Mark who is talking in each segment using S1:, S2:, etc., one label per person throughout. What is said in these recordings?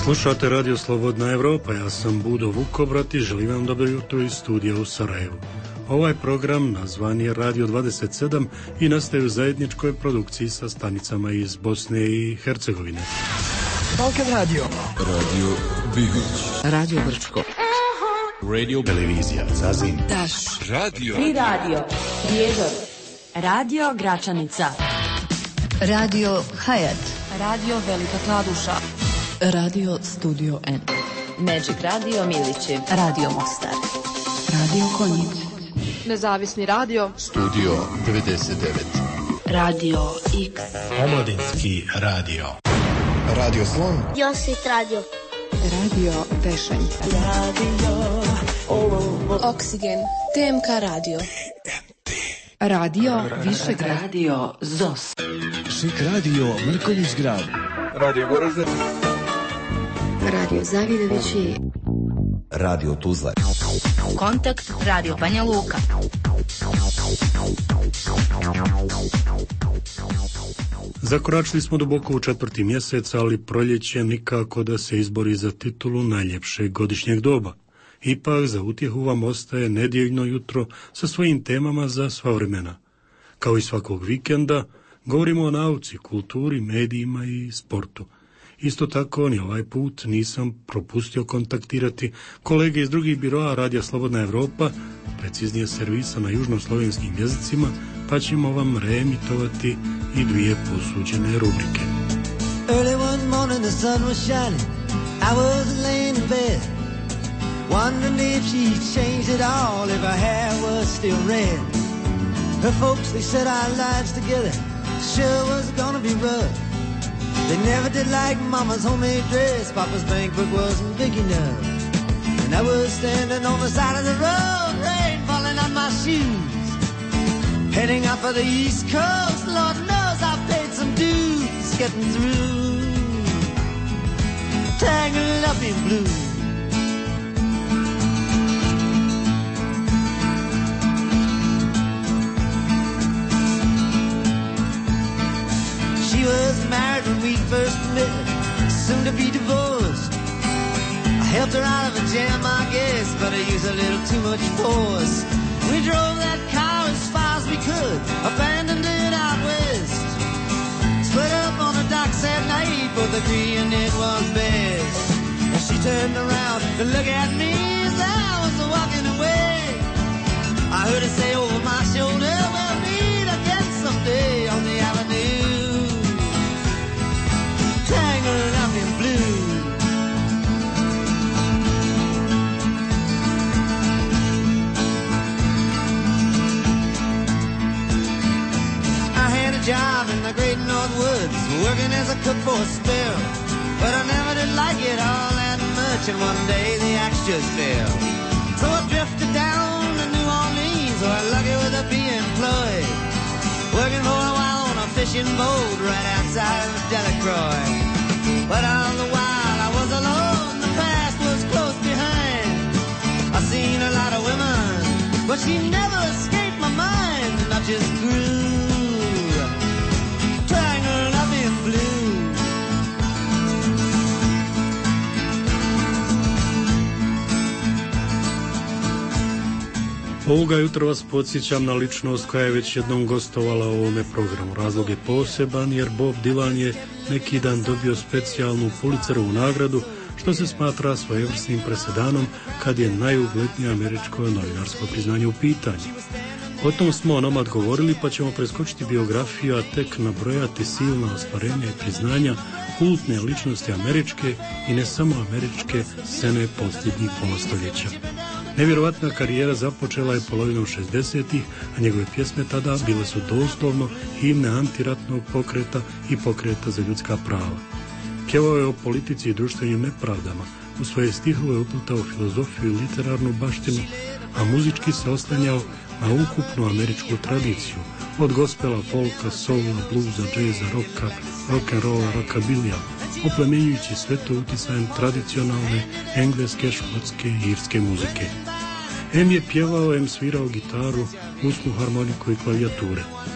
S1: Slušate Radio Slobodna Evropa, ja sam Budo Vukobrat i želim vam dobro jutro iz studija u Sarajevu. Ovaj program nazvan je Radio 27 i nastaje u zajedničkoj produkciji sa stanicama iz Bosne i Hercegovine.
S2: Balkan Radio.
S3: Radio Bihoć.
S4: Radio Brčko.
S3: Radio
S1: Televizija Zazin.
S4: Daš.
S3: Radio.
S5: Tri radio. Prijedor. Radio Gračanica.
S6: Radio Hayat.
S5: Radio Velika Kladuša.
S4: Radio Studio N.
S5: Magic Radio Milići.
S6: Radio Mostar.
S4: Radio Konjic.
S7: Nezavisni radio.
S3: Studio 99.
S6: Radio X.
S1: Omladinski radio.
S3: Radio Slon.
S8: Josit radio.
S4: Radio Tešanj.
S7: Oksigen. TMK radio.
S4: Radio Višegrad.
S6: Radio ZOS.
S2: Šik radio Mrkonjić grad.
S3: Radio Goražde.
S6: Radio Zavidovići.
S3: Radio Tuzla.
S8: Kontakt radio Banja Luka.
S1: Zakoračili smo duboko u 4. mjesec, ali proljeće nikako da se izbori za titulu najljepšeg godišnjeg doba. Ipak za utjehu vam ostaje nedjeljno jutro sa svojim temama za sva vremena. Kao i svakog vikenda, govorimo o nauci, kulturi, medijima i sportu. Isto tako, ni ovaj put nisam propustio kontaktirati kolege iz drugih biroa Radija Slobodna Evropa, preciznije servisa na južnoslovenskim jezicima, pa ćemo vam reemitovati i dvije posuđene rubrike.
S9: Early one morning the sun was shining, I was laying in bed, wondering if she'd changed it all, if her hair was still red. Her folks, they said our lives together sure was gonna be rough. They never did like Mama's homemade dress, Papa's bank book wasn't big enough. And I was standing on the side of the road, rain falling on my shoes, heading out for the East Coast. Lord knows I paid some dues getting through, tangled up in blue. She was married when we first met, soon to be divorced. I helped her out of a jam, I guess, but I used a little too much force. We drove that car as far as we could, abandoned it out west. Split up on the docks at night, both agreeing it was best. And she turned around to look at me as I was walking away. I heard her say over my shoulder, we'll meet again someday on the avenue, tangled up in blue. I had a job in the great North Woods, working as a cook for a spell, but I never did like it all that much, and one day the axe just fell. So I drifted down to New Orleans, where I'm lucky with a employed, working for a while on a fishing boat right outside of Delacroix. But all the while I was alone, the past was close behind. I seen a lot of women, but she never escaped my mind, and I just grew, tangled up in blue.
S1: Ovoga jutra vas podsjećam na ličnost koja je već jednom gostovala u ovome programu. Razlog je poseban jer Bob Dylan je neki dan dobio specijalnu Pulitzerovu nagradu, što se smatra svojevrsnim presedanom kad je najuglednije američko novinarsko priznanje u pitanju. O tom smo onomad govorili, pa ćemo preskočiti biografiju, a tek nabrojati silna ostvarenja i priznanja kultne ličnosti američke i ne samo američke scene posljednjih polostoljeća. Nevjerovatna karijera započela je polovinom 60-ih, a njegove pjesme tada bile su doslovno himne antiratnog pokreta i pokreta za ljudska prava. Pjevao je o politici i društvenim nepravdama, u svoje stihove je uplutao filozofiju i literarnu baštinu, a muzički se oslanjao na ukupnu američku tradiciju, od gospela, folka, soula, bluza, džeza, roka, rock'n'rolla, rockabilija, oplemenjujući sve to utjecajem tradicionalne engleske, škotske i irske muzike. M je pjevao, M svirao gitaru, usnu harmoniku i klavijature.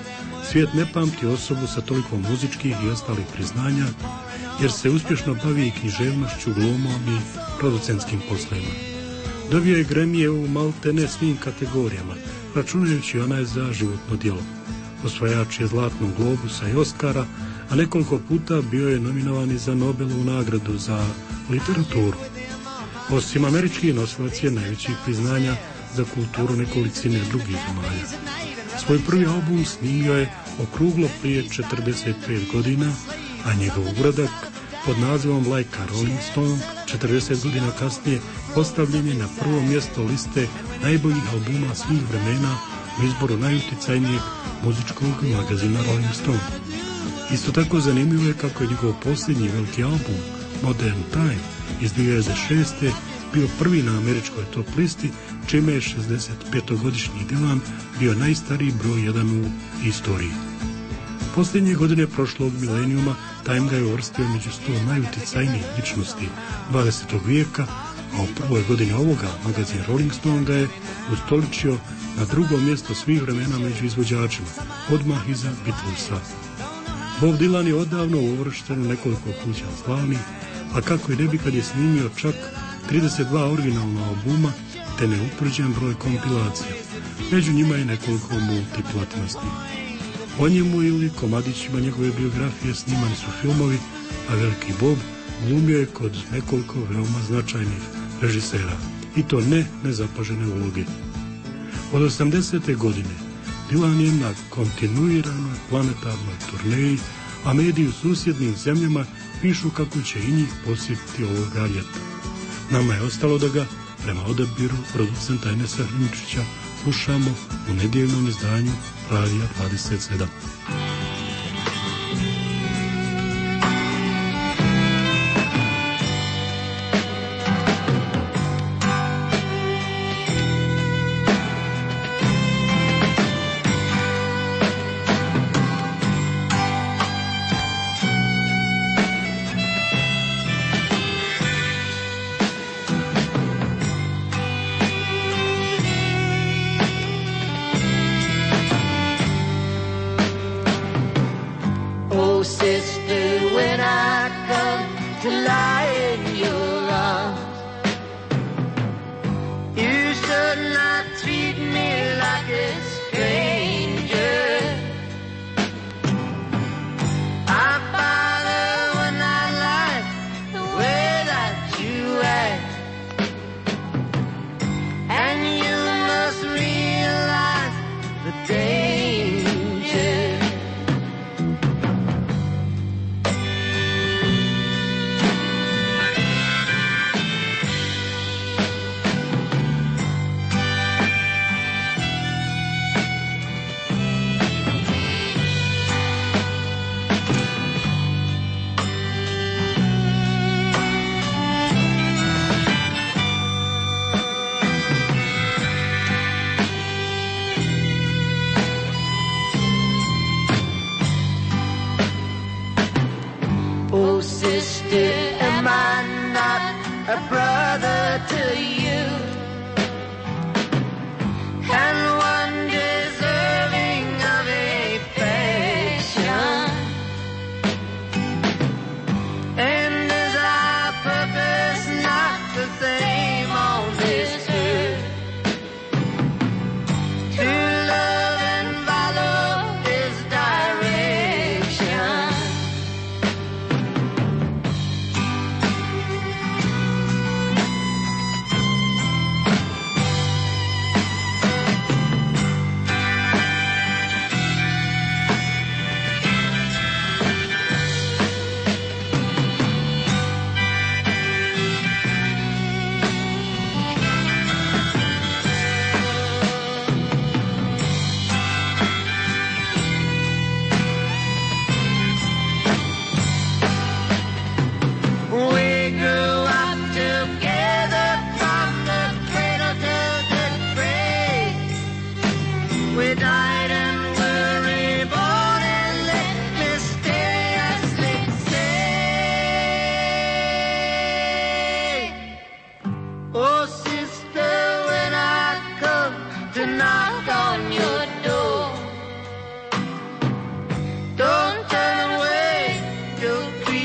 S1: Svijet ne pamti osobu sa toliko muzičkih i ostalih priznanja, jer se uspješno bavi i književnošću, glumom i producentskim poslovima. Dobio je Grammy u maltene svim kategorijama, računajući onaj za životno djelo. Osvajač je Zlatnog globusa i Oscara, a nekoliko puta bio je nominovan i za Nobelovu nagradu za literaturu. Osim američkih, nosilac je najvećih priznanja za kulturu nekolicine drugih zemalja. Svoj prvi album snimio je okruglo prije 45 godina, a njegov uradak pod nazivom Like a Rolling Stone 40 godina kasnije postavljen je na prvo mjesto liste najboljih albuma svih vremena u izboru najuticajnijeg muzičkog magazina Rolling Stone. Isto tako zanimljivo je kako je njegov posljednji veliki album Modern Time iz 2006. bio prvi na američkoj top listi, čime je 65-godišnji Dylan bio najstariji broj 1 u istoriji. Posljednje godine prošlog milenijuma Time ga je uvrstio među 100 najuticajnijih ličnosti 20. vijeka, a u prvoj godini ovoga magazin Rolling Stone ga je ustoličio na drugo mjesto svih vremena među izvođačima, odmah iza Beatlesa. Bob Dylan je odavno uvršten u nekoliko kuća slavnih, a kako i ne bi kad je snimio čak 32 originalna albuma te neutvrđen broj kompilacija. Među njima je nekoliko multiplatinskih. O njemu ili komadićima njegove biografije snimani su filmovi, a veliki Bob glumio je kod nekoliko veoma značajnih režisera, i to ne nezapažene uloge. Od 80. godine Dylan je na kontinuiranoj planetarnoj turneji, a mediji u susjednim zemljama pišu kako će i njih posjetiti ovoga ljeta. Nama je ostalo da ga, prema odabiru producenta Enesa Hrinčića, slušamo u nedjeljnom izdanju Radija 27.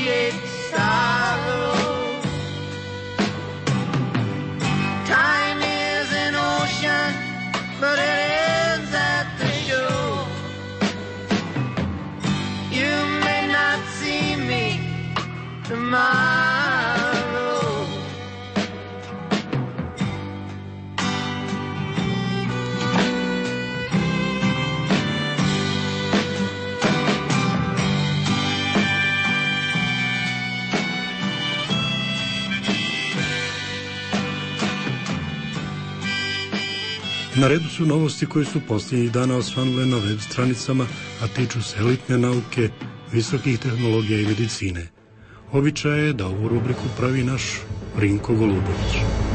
S9: create sorrow. Time is an ocean, but it ends at the shore. You may not see me tomorrow.
S1: Na redu su novosti koje su posljednjih dana osvanule na web stranicama, a tiču se elitne nauke, visokih tehnologija i medicine. Običaj je da ovu rubriku pravi naš Rinko Golubović.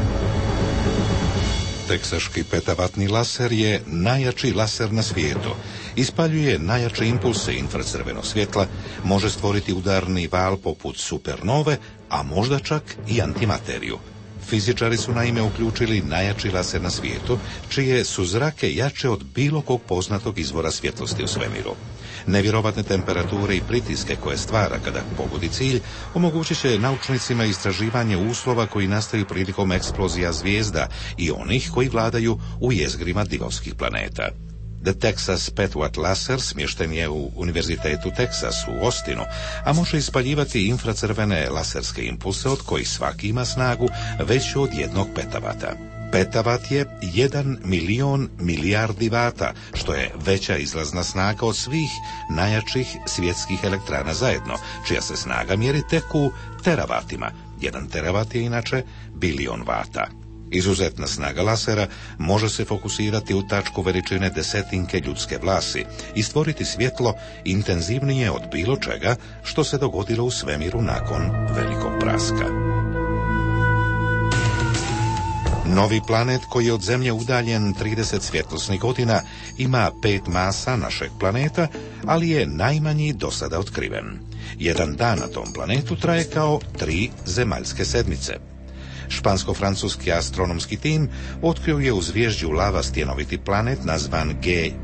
S10: Teksaški petavatni laser je najjači laser na svijetu. Ispaljuje najjače impulse infracrvenog svjetla, može stvoriti udarni val poput supernove, a možda čak i antimateriju. Fizičari su naime uključili najjači laser na svijetu, čije su zrake jače od bilo kog poznatog izvora svjetlosti u svemiru. Nevjerovatne temperature i pritiske koje stvara kada pogodi cilj omogućit će naučnicima istraživanje uslova koji nastaju prilikom eksplozija zvijezda i onih koji vladaju u jezgrima divovskih planeta. The Texas Petwatt laser smješten je u Univerzitetu Texas u Austinu, a može ispaljivati infracrvene laserske impulse od kojih svaki ima snagu veću od 1 petavata. Petavat je 1 milion milijardi vata, što je veća izlazna snaga od svih najjačih svjetskih elektrana zajedno, čija se snaga mjeri tek u teravatima. 1 teravat je inače bilion vata. Izuzetna snaga lasera može se fokusirati u tačku veličine desetinke ljudske vlasi i stvoriti svjetlo intenzivnije od bilo čega što se dogodilo u svemiru nakon velikog praska. Novi planet koji je od Zemlje udaljen 30 svjetlosnih godina ima 5 masa našeg planeta, ali je najmanji do sada otkriven. Jedan dan na tom planetu traje kao 3 zemaljske sedmice. Špansko-francuski astronomski tim otkrio je u zvježđu lava stjenoviti planet nazvan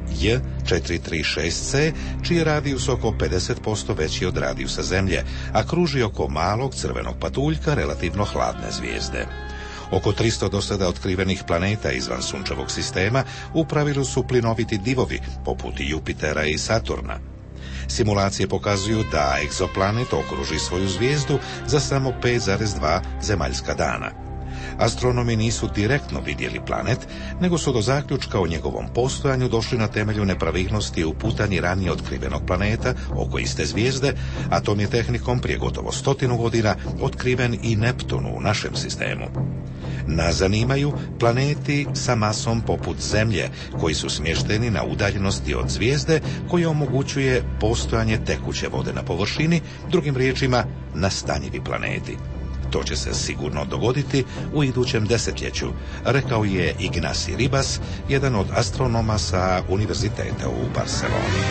S10: GJ436c, čiji je radijus oko 50% veći od radijusa Zemlje, a kruži oko malog crvenog patuljka relativno hladne zvijezde. Oko 300 do sada otkrivenih planeta izvan sunčevog sistema u pravilu su plinoviti divovi, poput Jupitera i Saturna. Simulacije pokazuju da egzoplanet okruži svoju zvijezdu za samo 5,2 zemaljska dana. Astronomi nisu direktno vidjeli planet, nego su do zaključka o njegovom postojanju došli na temelju nepravilnosti u putanji ranije otkrivenog planeta oko iste zvijezde, a tom je tehnikom prije gotovo 100 godina otkriven i Neptun u našem sistemu. Nas zanimaju planeti sa masom poput Zemlje, koji su smješteni na udaljenosti od zvijezde koja omogućuje postojanje tekuće vode na površini, drugim riječima nastanjivi planeti. To će se sigurno dogoditi u idućem desetljeću, rekao je Ignacy Ribas, jedan od astronoma sa Univerziteta u Barceloni.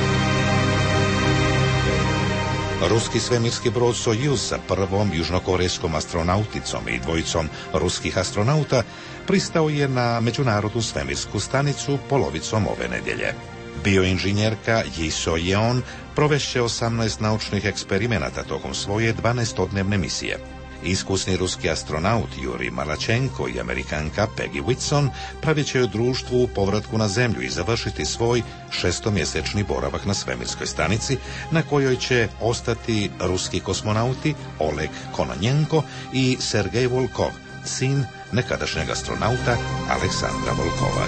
S10: Ruski svemirski brod Sojuz sa prvom južnokorejskom astronauticom i dvojicom ruskih astronauta pristao je na međunarodnu svemirsku stanicu polovicom ove nedjelje. Bioinženjerka Ji So-yeon provešće 18 naučnih eksperimenata tokom svoje 12-dnevne misije. Iskusni ruski astronaut Juri Malačenko i Amerikanka Peggy Whitson pravit će društvu u povratku na Zemlju i završiti svoj 6-mjesečni boravak na svemirskoj stanici, na kojoj će ostati ruski kosmonauti Oleg Kononenko i Sergej Volkov, sin nekadašnjeg astronauta Aleksandra Volkova.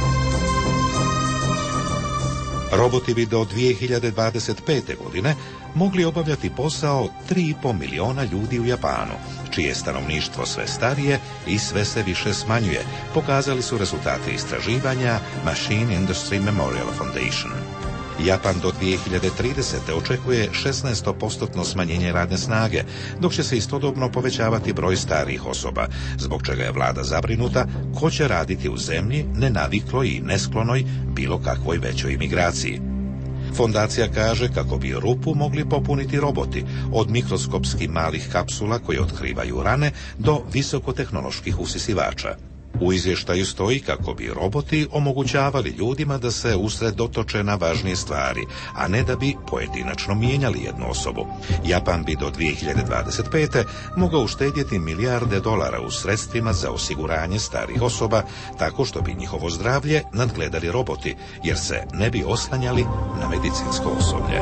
S10: Roboti bi do 2025. godine mogli obavljati posao 3,5 miliona ljudi u Japanu, čije stanovništvo sve starije i sve se više smanjuje, pokazali su rezultati istraživanja Machine Industry Memorial Foundation. Japan do 2030. očekuje 16% smanjenje radne snage, dok će se istodobno povećavati broj starijih osoba, zbog čega je vlada zabrinuta ko će raditi u zemlji nenavikloj i nesklonoj bilo kakvoj većoj imigraciji. Fondacija kaže kako bi rupu mogli popuniti roboti, od mikroskopski malih kapsula koje otkrivaju rane do visokotehnoloških usisivača. U izvještaju stoji kako bi roboti omogućavali ljudima da se usredotoče na važnije stvari, a ne da bi pojedinačno mijenjali jednu osobu. Japan bi do 2025. mogao uštedjeti milijarde dolara u sredstvima za osiguranje starih osoba, tako što bi njihovo zdravlje nadgledali roboti, jer se ne bi oslanjali na medicinsko osoblje.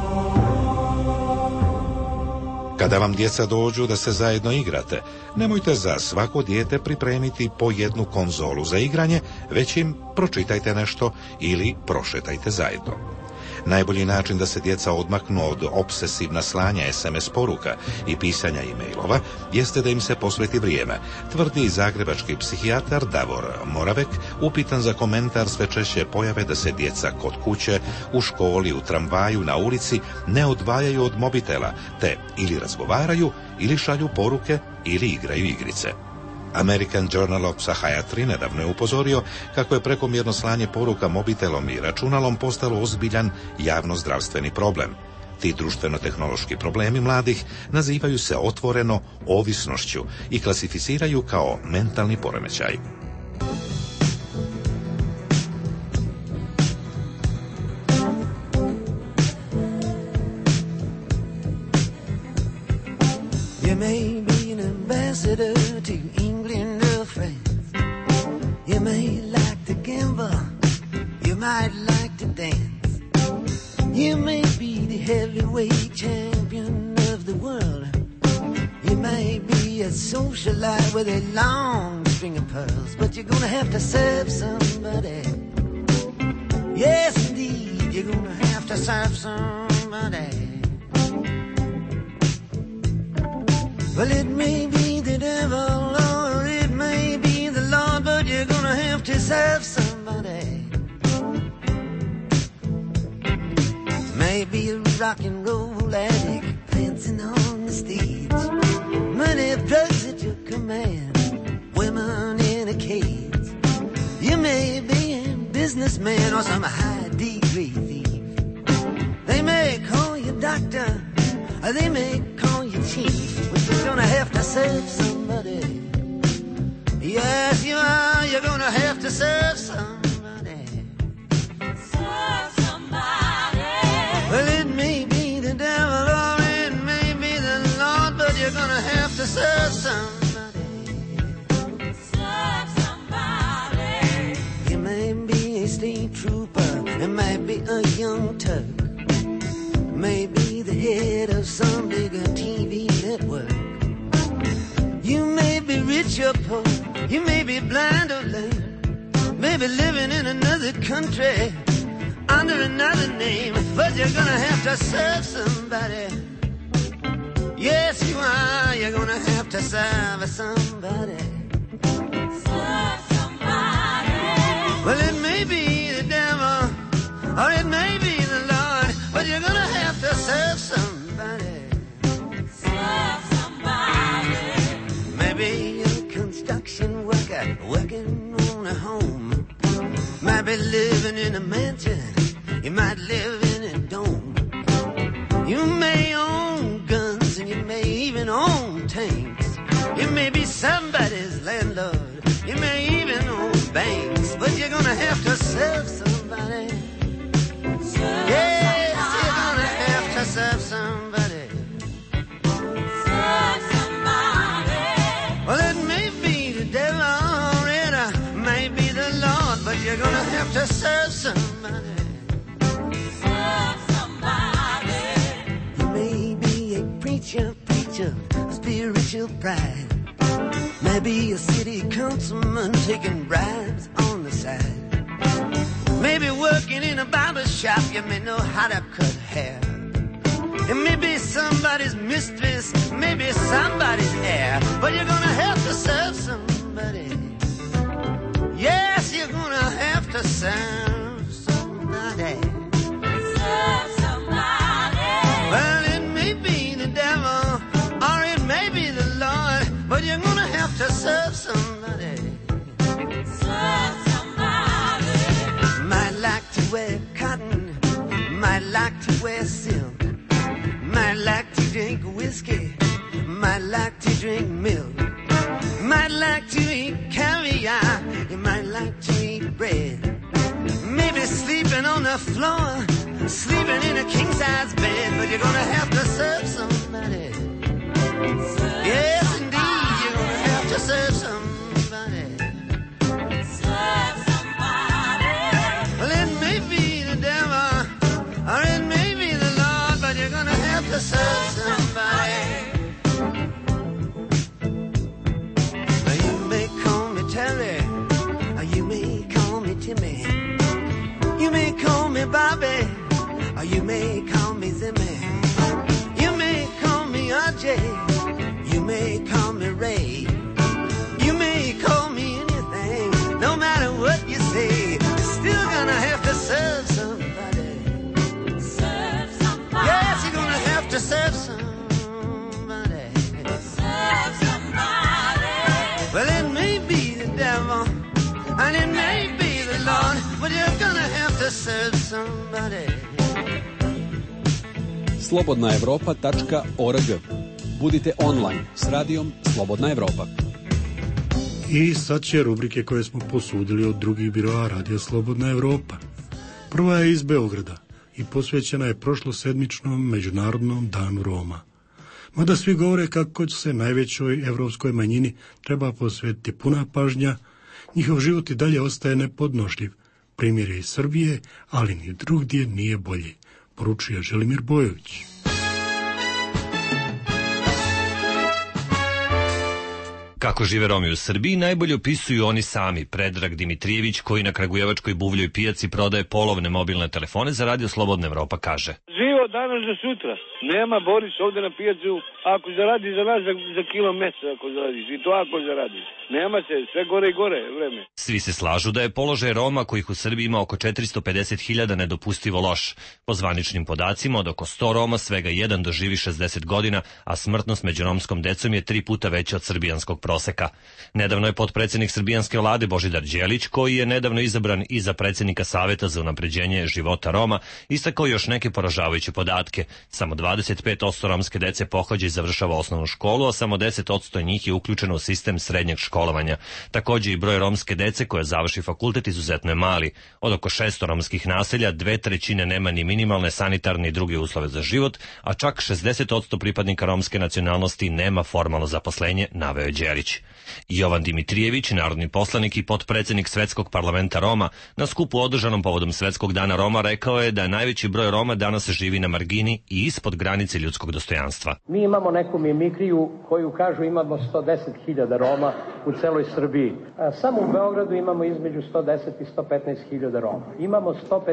S10: Kada vam djeca dođu da se zajedno igrate, nemojte za svako dijete pripremiti po jednu konzolu za igranje, već im pročitajte nešto ili prošetajte zajedno. Najbolji način da se djeca odmaknu od opsesivna slanja SMS poruka i pisanja e-mailova jeste da im se posveti vrijeme, tvrdi zagrebački psihijatar Davor Moravek, upitan za komentar sve češće pojave da se djeca kod kuće, u školi, u tramvaju, na ulici ne odvajaju od mobitela, te ili razgovaraju, ili šalju poruke, ili igraju igrice. American Journal of Psychiatry nedavno je upozorio kako je prekomjerno slanje poruka mobitelom i računalom postalo ozbiljan javnozdravstveni problem. Ti društveno-tehnološki problemi mladih nazivaju se otvoreno ovisnošću i klasificiraju kao mentalni poremećaj.
S9: You may be an ambassador to England or France. You may like to gamble. You might like to dance. You may be the heavyweight champion of the world. You may be a socialite with a long string of pearls, but you're gonna have to serve somebody. Yes, indeed, you're gonna have to serve somebody. Well, it may be the devil or it may be the Lord, but you're gonna have to serve somebody. Maybe a rock and roll addict dancing on the stage, money, drugs at your command, women in a cage. You may be a businessman or some high-degree thief. They may call you doctor, or they may call you chief, but you're gonna have to serve somebody. Yes, you are. You're gonna have to serve somebody. Serve somebody. Well, it may be the devil or it may be the Lord, but you're gonna have to serve somebody. Serve somebody. You may be a state trooper, it might be a young Turk, maybe the head of some bigger TV network. You may be rich or poor, you may be blind or lame, maybe living in another country under another name, but you're gonna have to serve somebody. Yes, you are. You're gonna have to serve somebody. Serve somebody. Well, it may be the devil or it may be the Lord, but you're gonna have to serve somebody. Serve somebody. Maybe a construction worker working on a home. Might be living in a mansion. You might live in a dome. You may own guns and you may even own tanks. You may be somebody's landlord. You may even own banks, but you're gonna have to serve somebody. Yes, you're gonna have to serve somebody. Serve somebody. Well, it may be the devil or it may be the Lord, but you're gonna have to serve somebody. Serve somebody. You may be a preacher, spiritual pride. Maybe a city councilman taking bribes on the side. Maybe working in a barber shop, you may know how to cut hair. It may be somebody's mistress, maybe somebody's heir, but you're gonna have to serve somebody. Yes, you're gonna have to serve somebody. Serve somebody. Well, it may be the devil or it may be the Lord, but you're gonna have to serve somebody. Serve somebody. Might like to wear cotton, might like to wear silk, might like to drink whiskey, might like to drink milk, might like to eat caviar, you might like to eat bread. Maybe sleeping on the floor, sleeping in a king-size bed, but you're gonna have to serve somebody. Yes, indeed, you're gonna have to serve somebody. Serve somebody. Well, it may be the devil, or it may be the Lord, but you're gonna have to serve somebody. Now you may call me Terry, or you may call me Timmy. You may call me Bobby, or you may call me Zimmy. You may call me RJ, you may call me Ray. You may call me anything, no matter what you say. You're still gonna have to serve somebody. Serve somebody. Yes, you're gonna have to serve somebody. Serve somebody. Well, it may be the devil, and it may be the Lord, but you're gonna have to serve somebody.
S11: slobodnaevropa.org. Budite online s radijom Slobodna Evropa.
S1: I sad će rubrike koje smo posudili od drugih biroa Radija Slobodna Evropa. Prva je iz Beograda i posvećena je prošlosedmičnom Međunarodnom danu Roma. Mada svi govore kako se najvećoj evropskoj manjini treba posvetiti puna pažnja, njihov život i dalje ostaje nepodnošljiv. Primjer je iz Srbije, ali ni drugdje nije bolji, poručuje Želimir Bojović.
S12: Kako žive Romi u Srbiji najbolje opisuju oni sami. Predrag Dimitrijević, koji na kragujevačkoj buvljoj pijaci prodaje polovne mobilne telefone za Radio Slobodna Evropa, kaže:
S13: Živo danas do sutra. Nema Boris ovde na pijacu, ako zaradi za nas za kilo mesa, ako zaradiš, i to ako zaradiš. Nema se, sve gore i gore vreme.
S12: Svi se slažu da je položaj Roma, kojih u Srbiji ima oko 450.000, nedopustivo loš. Po zvaničnim podacima, od oko 100 Roma svega jedan doživi 60 godina, a smrtnost među romskom decom je 3 puta veća od srbijanskog proseka. Nedavno je potpredsednik srbijanske vlade Božidar Đelić, koji je nedavno izabran i za predsjednika Saveta za unapređenje života Roma, istakao još neke poražavajuće podatke. Samo 25% romske dece pohađa i završava osnovnu školu, a samo 10% njih je uključeno u sistem srednjeg školovanja. Također i broj romske dece koja završi fakultet izuzetno je mali. Od oko 600 romskih naselja 2/3 nema ni minimalne sanitarne i druge uslove za život, a čak 60% pripadnika romske nacionalnosti nema formalno zaposlenje, naveo je Đerić. Jovan Dimitrijević, narodni poslanik i potpredsjednik Svetskog parlamenta Roma, na skupu održanom povodom Svetskog dana Roma rekao je da najveći broj Roma danas živi na margini i ispod granice ljudskog dostojanstva.
S14: Mi imamo neku mimikriju koju kažu imamo 110.000 Roma u celoj Srbiji. Samo u Beogradu imamo između 110 i 115.000 Roma. Imamo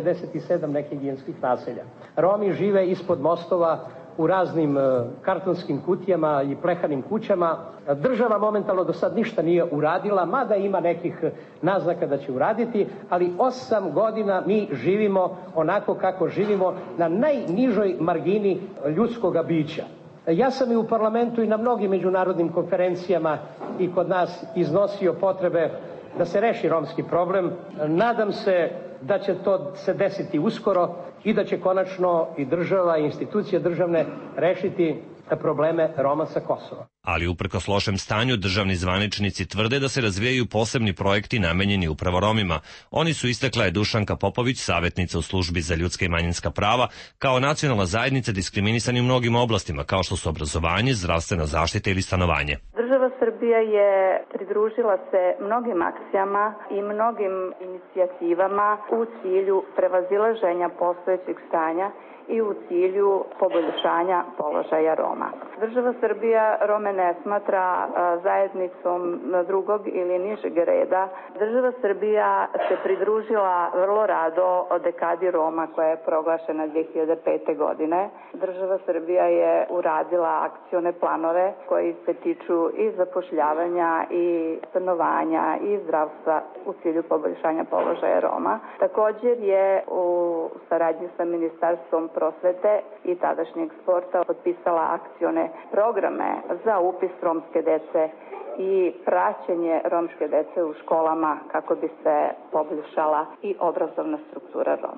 S14: 157 nehigijenskih naselja. Romi žive ispod mostova, u raznim kartonskim kutijama i plehanim kućama. Država momentalno do sad ništa nije uradila, mada ima nekih naznaka da će uraditi, ali 8 godina mi živimo onako kako živimo, na najnižoj margini ljudskoga bića. Ja sam i u parlamentu i na mnogim međunarodnim konferencijama i kod nas iznosio potrebe da se reši romski problem. Nadam se da će to se desiti uskoro i da će konačno i država i institucije državne rešiti probleme Roma sa Kosova.
S12: Ali uprkos lošem stanju, državni zvaničnici tvrde da se razvijaju posebni projekti namenjeni upravo Romima. Oni su, istakla je Dušanka Popović, savjetnica u službi za ljudska i manjinska prava, kao nacionalna zajednica diskriminisani u mnogim oblastima, kao što su obrazovanje, zdravstvena zaštita ili stanovanje.
S15: Država Srbija je pridružila se mnogim akcijama i mnogim inicijativama u cilju prevazilaženja postojećeg stanja i u cilju poboljšanja položaja Roma. Država Srbija Rome ne smatra zajednicom drugog ili nižeg reda. Država Srbija se pridružila vrlo rado o dekadi Roma koja je proglašena 2005. godine. Država Srbija je uradila akcione planove koji se tiču i zapošljavanja i stanovanja i zdravstva u cilju poboljšanja položaja Roma. Također je u saradnji sa Ministarstvom prosvete i tadašnjeg sporta potpisala akcione programe za upis romske dece i praćenje romske dece u školama kako bi se poboljšala i obrazovna struktura Roma.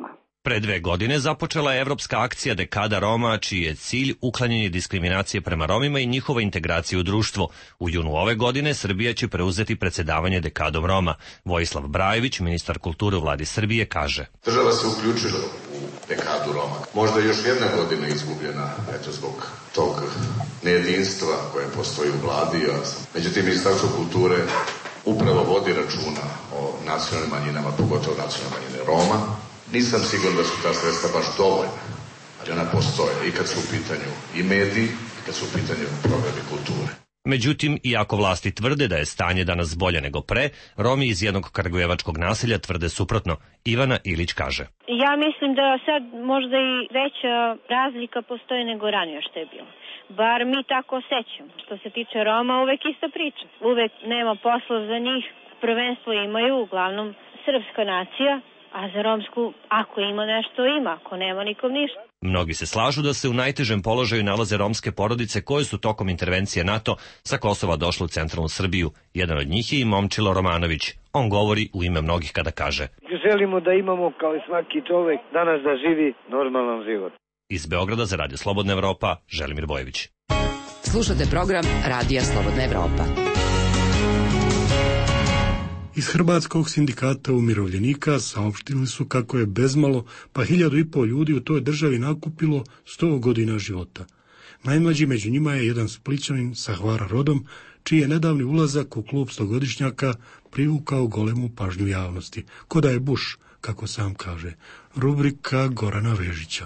S12: Pre 2 godine započela je evropska akcija Dekada Roma, čiji je cilj uklanjanje diskriminacije prema Romima i njihova integracija u društvo. U junu ove godine Srbija će preuzeti predsjedavanje Dekadom Roma. Vojislav Brajević, ministar kulture u vladi Srbije, kaže:
S16: Država se uključila u Dekadu Roma. Možda još jedna godina izgubljena, zbog tog nejedinstva koje postoji u vladi. Međutim, Ministarstvo kulture upravo vodi računa o nacionalnim manjinama, pogotovo nacionalne manjine Roma. Nisam siguran da su ta sredstva baš dovoljna, ali ona postoje i kad su u pitanju i mediji, i kad su u pitanju programi kulture.
S12: Međutim, iako vlasti tvrde da je stanje danas bolje nego pre, Romi iz jednog kragujevačkog naselja tvrde suprotno. Ivana Ilić kaže:
S17: Ja mislim da sad možda i veća razlika postoji nego ranije što je bilo. Bar mi tako osjećamo. Što se tiče Roma, uvek ista priča. Uvek nema posla za njih. Prvenstvo imaju uglavnom srpska nacija, a za romsku, ako ima nešto, ima. Ako nema, nikom ništa.
S12: Mnogi se slažu da se u najtežem položaju nalaze romske porodice koje su tokom intervencije NATO sa Kosova došle u centralnu Srbiju. Jedan od njih je i Momčilo Romanović. On govori u ime mnogih kada kaže:
S13: Želimo da imamo, kao i svaki čovek, danas da živi normalan život.
S12: Iz Beograda za Radio Slobodna Evropa, Želimir Bojević.
S4: Slušate program Radija Slobodna Evropa.
S1: Iz Hrvatskog sindikata umirovljenika saopštili su kako je bezmalo pa 1500 ljudi u toj državi nakupilo 100 godina života. Najmlađi među njima je jedan Splićanin sa Hvara rodom, čiji je nedavni ulazak u klub 100-godišnjaka privukao golemu pažnju javnosti. Ko da je Bush, kako sam kaže. Rubrika Gorana Vežića.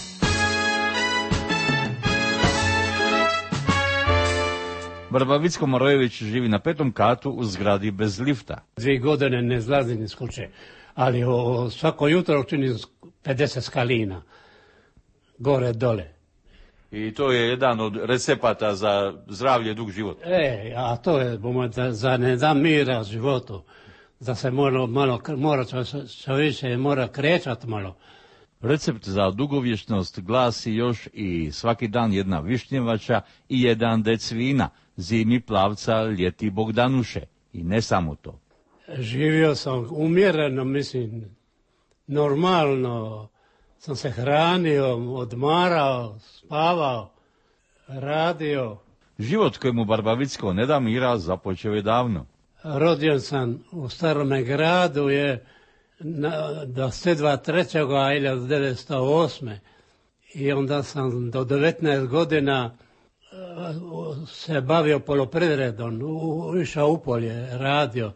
S18: Barbavicko Morojević živi na 5. katu u zgradi bez lifta.
S14: 2 godine ne zlazim iz kuće, ali svako jutro učinim 50 skalina, gore, dole.
S18: I to je jedan od recepata za zdravlje, dug život.
S14: A to je za ne da mira životu, da se mora čovječe mora krećati malo.
S18: Recept za dugovječnost glasi još i svaki dan jedna višnjevača i 1 dec vina, zimi plavca, ljeti Bogdanuše. I ne samo to.
S14: Živio sam umjereno, mislim, normalno sam se hranio, odmarao, spavao, radio.
S18: Život kojemu Barbavicko ne da mira započeo je davno.
S14: Rođen sam u Starome gradu je 22.3.1908. I onda sam do 19 godina se bavio poljoprivredom, išao u polje, radio.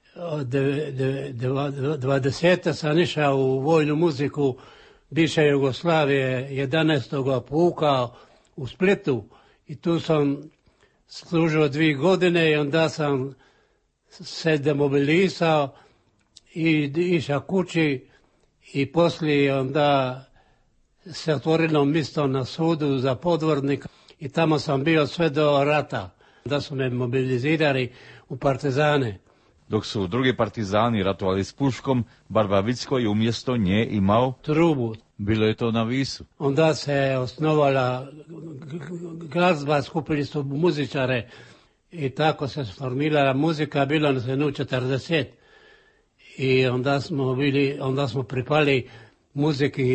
S14: 20. sam išao u vojnu muziku bivše Jugoslavije, 11. puka u Splitu i tu sam služio 2 godine i onda sam se demobilisao i išao kući i poslije onda se otvorilo mjesto na sudu za podvornika i tamo sam bio sve do rata. Da su me mobilizirali u partizane.
S18: Dok su drugi partizani ratovali s puškom, Barbavicko je umjesto nje imao
S14: trubu.
S18: Bilo je to na Visu.
S14: Onda se osnovala glazba, skupili su muzičare i tako se formirala muzika, bilo nas je 40. I onda smo pripali muziki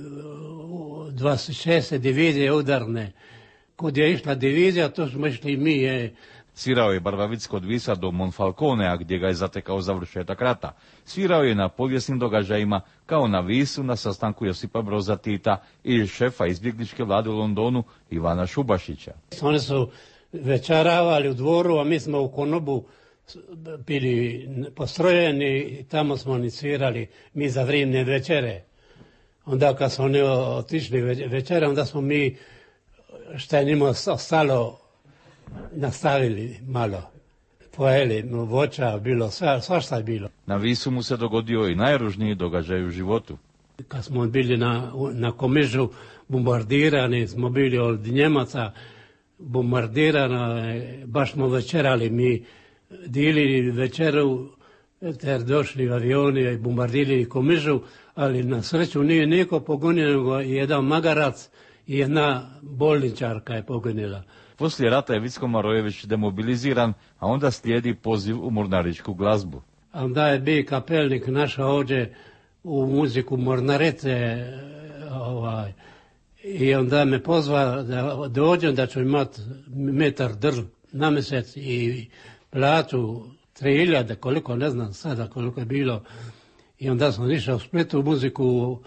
S14: 26. divizije udarne. Kud je išla divizija, to smo išli i mi.
S18: Svirao je Barbavicko od Visa do Monfalconea, gdje ga je zatekao završetak rata. Svirao je na povijesnim događajima, kao na Visu na sastanku Josipa Broza Tita i šefa izbjegličke vlade u Londonu Ivana Šubašića.
S14: Oni su večeravali u dvoru, a mi smo u konobu bili postrojeni i tamo smo oni svirali mi za vrijeme večere. Onda kad su oni otišli večere, onda smo mi šta je njima ostalo nastavili malo. Pojeli voća, bilo svašta je bilo.
S18: Na Visu mu se dogodio i najružniji događaj u životu.
S14: Kad smo bili na Komižu bombardirani, smo bili od Njemaca bombardirano, baš smo večerali mi, dilili večeru, ter došli avioni i bombardirali Komižu, ali na sreću nije niko pogonio, nego jedan magarac i jedna bolničarka je pogonila.
S18: Poslije rata je Vicko Marojević demobiliziran, a onda slijedi poziv u mornaričku glazbu.
S14: Onda je bio kapelnik našao ovdje u muziku Mornarete, i onda me pozva da dođem, da ću imati metar drž na mjesec i platu 3.000, koliko ne znam sada koliko je bilo. I onda sam išao u Splitu u muziku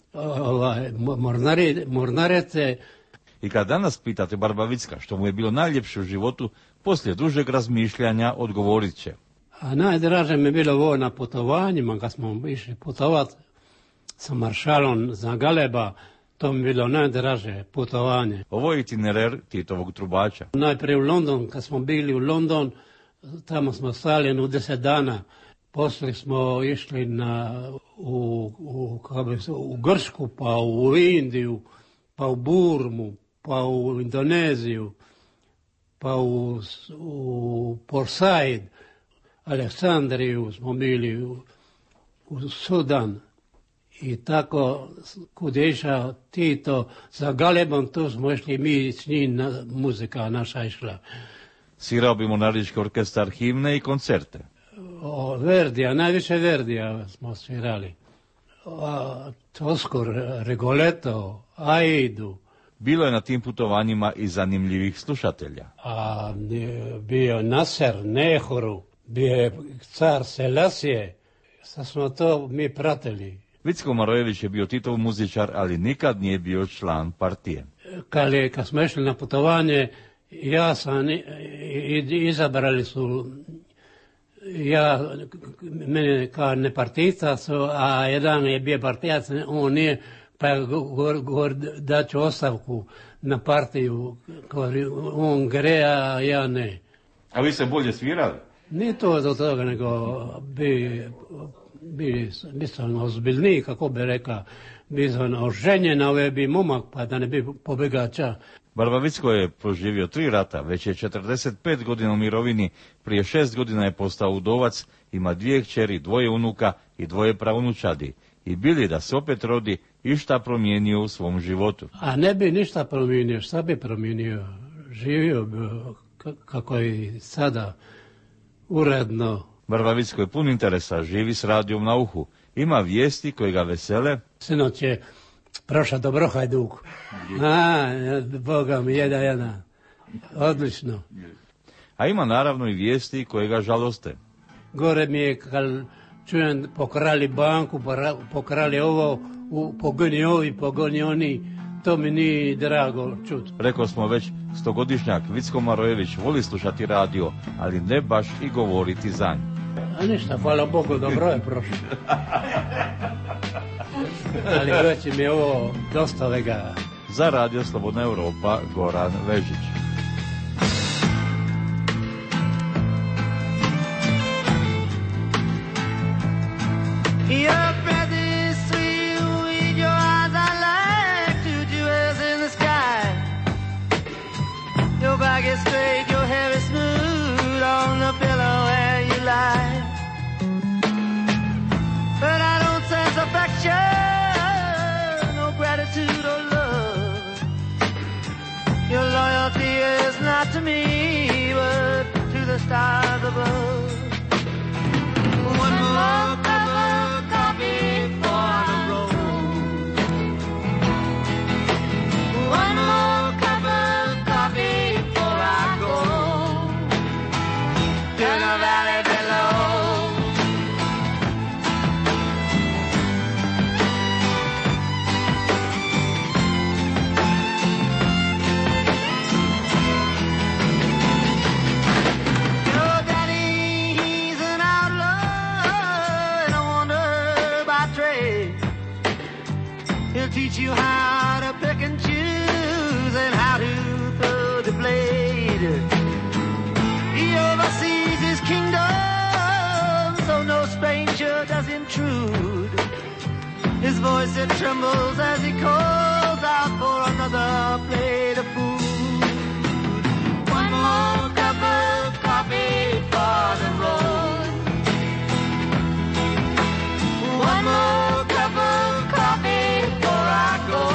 S14: Mornarete.
S18: I kad danas pitate Barbavicka što mu je bilo najljepše u životu, poslije dužeg razmišljanja odgovorit će.
S14: A najdraže mi je bilo ovo na putovanjima, kad smo išli putovat sa maršalom za Galeba, to mi je bilo najdraže putovanje.
S18: Ovo je itinerer Titovog trubača.
S14: Najprije u London, kad smo bili u London, tamo smo stali u 10 dana. Poslije smo išli u Grčku, pa u Indiju, pa u Burmu, pa u Indoneziju, pa u Port Said, Aleksandriju smo bili, u Sudan. I tako, kud je išao Tito za Galebom, tu smo išli mi s njim, muzika naša išla.
S18: Svirao bi Mornarički orkestar himne i koncerte.
S14: Verdija, najviše Verdija smo svirali. Tosco, Rigoletto, Aidu.
S18: Bilo je na tim putovanjima i zanimljivih slušatelja.
S14: Bio Nasser, Nehru, bio je car Selasije. Sad smo to mi pratili.
S18: Vicko Marojević je bio Titov muzičar, ali nikad nije bio član partije.
S14: Kad smo išli na putovanje, izabrali su mene kao nepartijac, a jedan je bio partijac, on nije, pa je daću ostavku na partiju, on gre, a ja ne.
S18: A vi ste bolje svirali?
S14: Nije to do toga, nego mislim ozbiljniji, kako bi rekao, mislim oženjen, ove bi momak, pa da ne bi pobegača.
S18: Barbavicko je proživio 3 rata, već je 45 godina u mirovini, prije 6 godina je postao udovac, ima 2 kćeri, 2 unuka i 2 praunučadi. I bili da se opet rodi i šta promijenio u svom životu.
S14: A ne bi ništa promijenio, šta bi promijenio? Živio bi kako i sada, uredno.
S18: Barbavicko je pun interesa, živi s radijom na uhu. Ima vijesti koje ga vesele.
S14: Sinoć je prošao dobro Hajduku. Boga mi, 1-1. Odlično.
S18: A ima naravno i vijesti koje ga žaloste.
S14: Gore mi je, kad čujem, pokrali banku, pokrali ovo, pogoni ovi, pogoni oni, to mi nije drago čuti.
S18: Rekao smo već, 100-godišnjak Vicko Marojević voli slušati radio, ali ne baš i govoriti za nj.
S14: A ništa, hvala Bogu, dobro je prošlo. Ali već mi je ovo dosta vega.
S18: Za Radio Slobodna Europa, Goran Vežić.
S9: Straight, your hair is smooth on the pillow where you lie. But I don't sense affection, no gratitude or love. Your loyalty is not to me, but to the stars above. One more cup of coffee for the road. One more cup of coffee. In the valley below. Your daddy, he's an outlaw and a wanderer by trade. He'll teach you how to pick and choose and how to throw the blade. He oversees his kingdom, so no stranger does intrude. His voice, it trembles as he calls out for another plate of food. One more cup of coffee for the road. One more cup of coffee before I go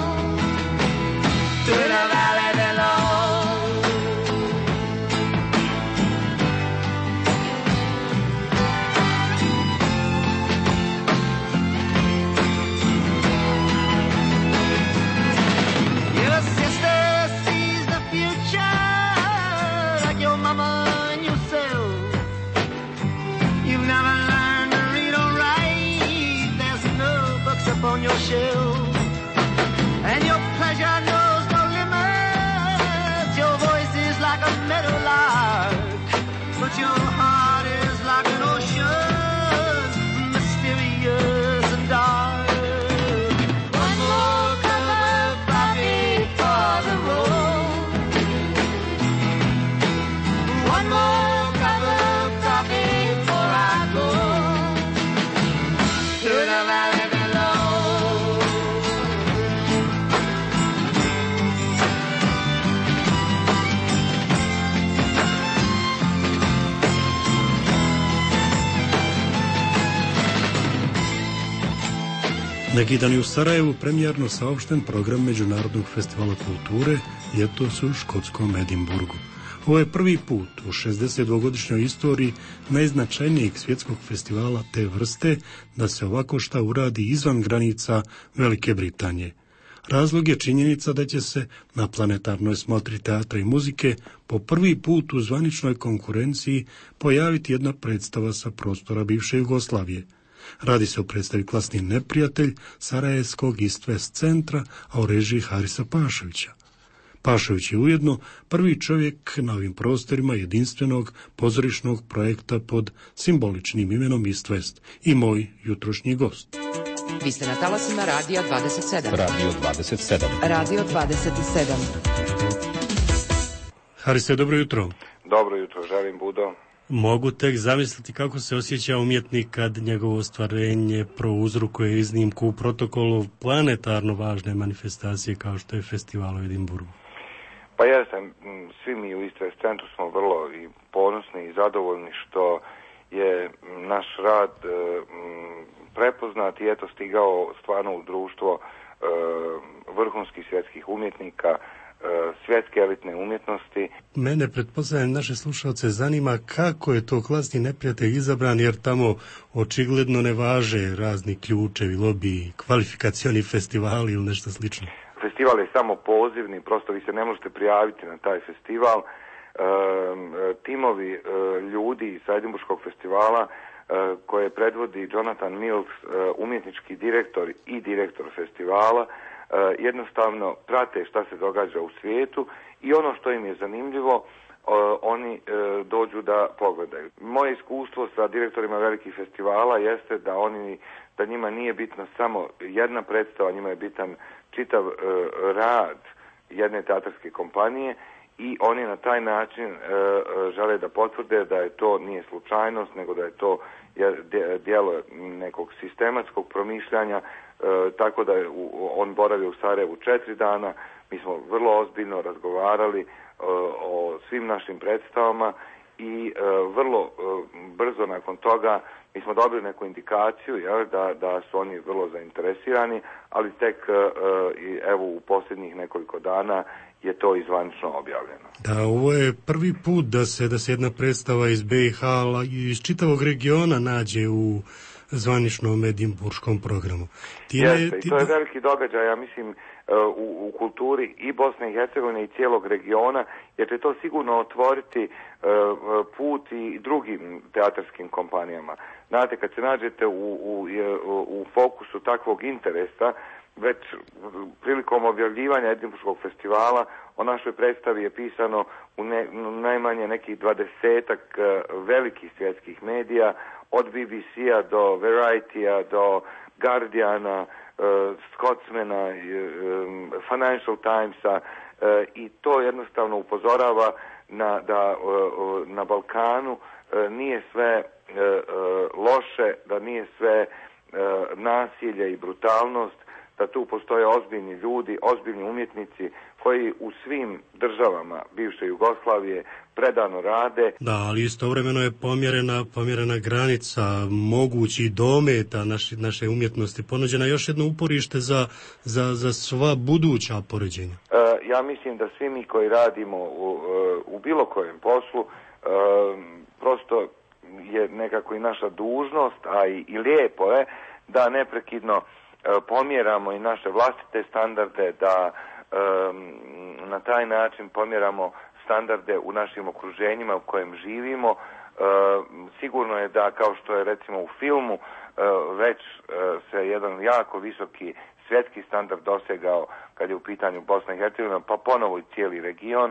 S9: to the valley below.
S1: Neki dan u Sarajevu premijerno saopšten program Međunarodnog festivala kulture Ljetos u škotskom Edinburgu. Ovo je prvi put u 62-godišnjoj istoriji najznačajnijeg svjetskog festivala te vrste da se ovako šta uradi izvan granica Velike Britanije. Razlog je činjenica da će se na planetarnoj smotri teatra i muzike po prvi put u zvaničnoj konkurenciji pojaviti jedna predstava sa prostora bivše Jugoslavije. Radi se o predstavi Klasni neprijatelj Sarajevskog East West centra, a u režiji Harisa Paševića. Pašević je ujedno prvi čovjek na ovim prostorima jedinstvenog pozorišnog projekta pod simboličnim imenom East West i moj jutrošnji gost.
S4: Vi ste na talasima Radija 27.
S11: Radio 27.
S4: Radio 27.
S1: Harise, dobro jutro.
S19: Dobro jutro, želim Budo.
S1: Mogu tek zamisliti kako se osjeća umjetnik kad njegovo ostvarenje prouzrokuje iznimku u protokolu planetarno važne manifestacije kao što je festival u Edinburgu.
S19: Pa jesam, svi mi u East West centru smo vrlo i ponosni i zadovoljni što je naš rad prepoznat i eto stigao stvarno u društvo vrhunskih svjetskih umjetnika, svjetske elitne umjetnosti.
S1: Mene, pretpostavljam, naše slušalce zanima kako je to Klasni neprijatelj izabran, jer tamo očigledno ne važe razni ključevi, lobiji, kvalifikacioni festivali ili nešto slično.
S19: Festival je samo pozivni, prosto vi se ne možete prijaviti na taj festival. Timovi ljudi sa Edinburškog festivala koje predvodi Jonathan Mills, umjetnički direktor i direktor festivala, jednostavno prate šta se događa u svijetu i ono što im je zanimljivo oni dođu da pogledaju. Moje iskustvo sa direktorima velikih festivala jeste da njima nije bitno samo jedna predstava, njima je bitan čitav rad jedne teatarske kompanije i oni na taj način žele da potvrde da je to nije slučajnost, nego da je to djelo nekog sistematskog promišljanja, tako da je on boravio u Sarajevu 4 dana. Mi smo vrlo ozbiljno razgovarali o svim našim predstavama i vrlo brzo nakon toga mi smo dobili neku indikaciju da su oni vrlo zainteresirani, ali tek evo u posljednjih nekoliko dana je to izvanično objavljeno.
S1: Da, ovo je prvi put da se jedna predstava iz BiH iz čitavog regiona nađe u zvaničnom edinburškom programu.
S19: Jeste, i to je veliki događaj, ja mislim, u kulturi i Bosne i Hercegovine i cijelog regiona, jer će to sigurno otvoriti put i drugim teatarskim kompanijama. Znate, kad se nađete u fokusu takvog interesa, već prilikom objavljivanja Edinburškog festivala o našoj predstavi je pisano u najmanje nekih 20-ak velikih svjetskih medija, od BBC-a do Variety-a do Guardiana, Scotsmana, Financial Timesa i to jednostavno upozorava da na Balkanu nije sve loše, da nije sve nasilje i brutalnost, da tu postoje ozbiljni ljudi, ozbiljni umjetnici koji u svim državama bivše Jugoslavije predano rade.
S1: Da, ali istovremeno je pomjerena granica mogućih dometa naše umjetnosti, ponuđena još jedno uporište za sva buduća poređenja.
S19: Ja mislim da svi mi koji radimo u bilo kojem poslu, prosto je nekako i naša dužnost, a i lijepo je da neprekidno pomjeramo i naše vlastite standarde, da na taj način pomjeramo standarde u našim okruženjima u kojem živimo. Sigurno je da, kao što je recimo u filmu, već se jedan jako visoki svjetski standard dosegao kad je u pitanju Bosna i Hercegovina, pa ponovo i cijeli region.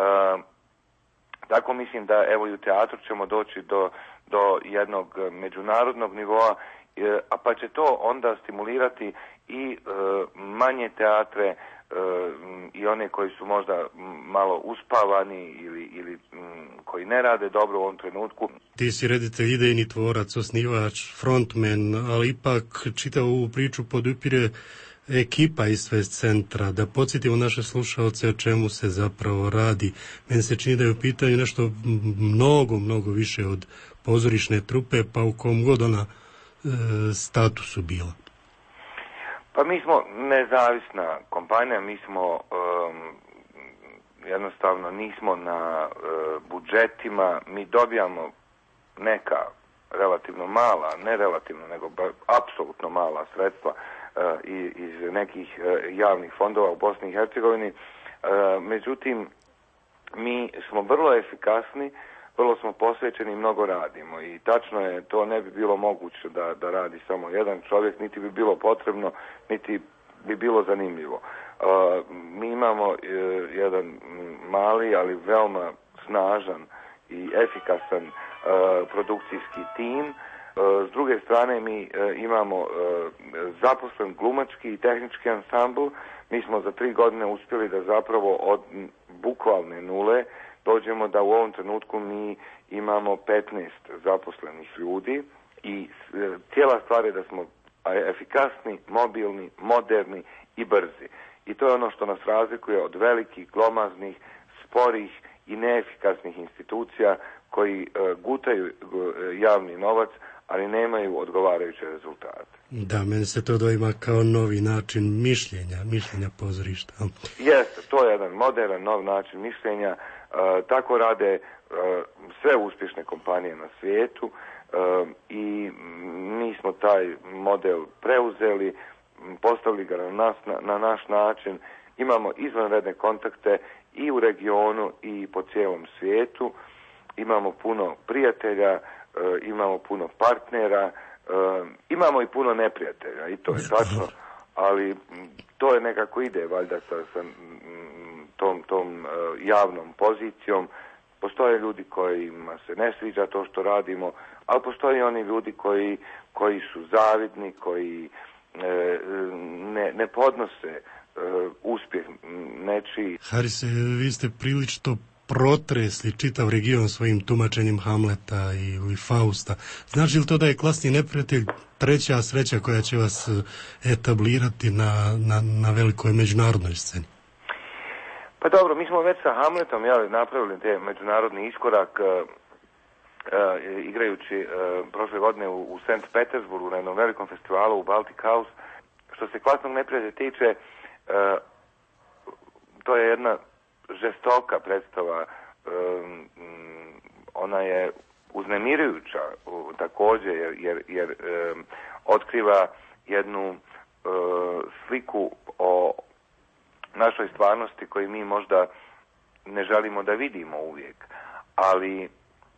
S19: Tako mislim da evo i u teatru ćemo doći do jednog međunarodnog nivoa, a pa će to onda stimulirati i manje teatre i one koji su možda malo uspavani ili koji ne rade dobro u ovom trenutku.
S1: Ti si reditelj, idejni tvorac, osnivač, frontman, ali ipak čitavu ovu priču podupire ekipa iz West centra. Da podsjetimo naše slušalce o čemu se zapravo radi. Meni se čini da je u pitanju nešto mnogo više od pozorišne trupe, pa u kom god ona statusu bila.
S19: Pa mi smo nezavisna kompanija, mi smo jednostavno nismo na budžetima, mi dobijamo neka relativno mala, ne relativno, nego apsolutno mala sredstva iz nekih javnih fondova u Bosni i Hercegovini. Međutim, mi smo vrlo efikasni, vrlo smo posvećeni i mnogo radimo i tačno je, to ne bi bilo moguće da radi samo jedan čovjek, niti bi bilo potrebno, niti bi bilo zanimljivo. Mi imamo jedan mali, ali veoma snažan i efikasan produkcijski tim. S druge strane mi imamo zaposlen glumački i tehnički ansambl. Mi smo za 3 godine uspjeli da zapravo od bukvalne nule dođemo da u ovom trenutku mi imamo 15 zaposlenih ljudi i cijela stvar je da smo efikasni, mobilni, moderni i brzi. I to je ono što nas razlikuje od velikih, glomaznih, sporih i neefikasnih institucija koji gutaju javni novac, ali nemaju odgovarajuće rezultate.
S1: Da, meni se to doima kao novi način mišljenja pozorišta.
S19: Jeste, to je jedan modern, nov način mišljenja. Tako rade sve uspješne kompanije na svijetu i mi smo taj model preuzeli, postavili ga na naš način. Imamo izvanredne kontakte i u regionu i po cijelom svijetu. Imamo puno prijatelja, imamo puno partnera, imamo i puno neprijatelja i to je tačno, ali to je nekako ide valjda sa tom javnom pozicijom. Postoje ljudi kojima se ne sviđa to što radimo, ali postoje i oni ljudi koji su zavidni, koji ne podnose uspjeh nečiji.
S1: Harise, vi ste prilično protresli čitav region svojim tumačenjem Hamleta ili Fausta. Znači li to da je klasni neprijatelj treća sreća koja će vas etablirati na velikoj međunarodnoj sceni?
S19: Pa dobro, mi smo već sa Hamletom napravili te međunarodni iskorak igrajući prošle godine u St. Petersburgu na jednom velikom festivalu u Baltic House. Što se klasnog neprijatelja tiče, to je jedna žestoka predstava, ona je uznemirujuća također jer otkriva jednu sliku o našoj stvarnosti koju mi možda ne želimo da vidimo uvijek, ali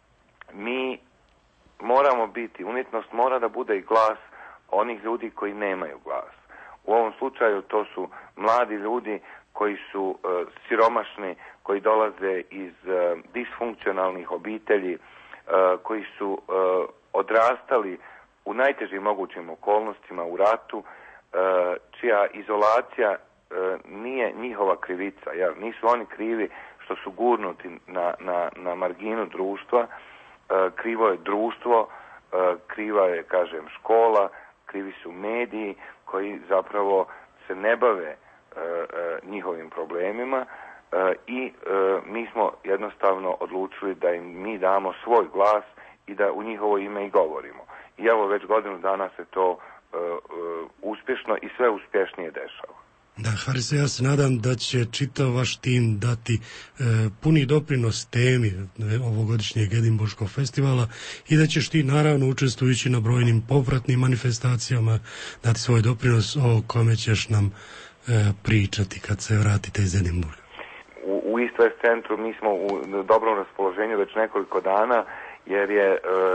S19: mi moramo biti, umjetnost mora da bude i glas onih ljudi koji nemaju glas. U ovom slučaju to su mladi ljudi koji su siromašni, koji dolaze iz disfunkcionalnih obitelji, koji su odrastali u najtežim mogućim okolnostima u ratu, čija izolacija nije njihova krivica. Nisu oni krivi što su gurnuti na marginu društva, krivo je društvo, kriva je, kažem, škola, krivi su mediji koji zapravo se ne bave njihovim problemima i mi smo jednostavno odlučili da im mi damo svoj glas i da u njihovo ime i govorimo. I evo već godinu dana se to uspješno i sve uspješnije dešava.
S1: Da, Harise, ja se nadam da će čitav vaš tim dati puni doprinos temi ovogodišnjeg Edinburškog festivala i da ćeš ti naravno učestvujući na brojnim popratnim manifestacijama dati svoj doprinos o kome ćeš nam pričati kad se vratite iz Edinburga.
S19: U East West centru mi smo u dobrom raspoloženju već nekoliko dana jer je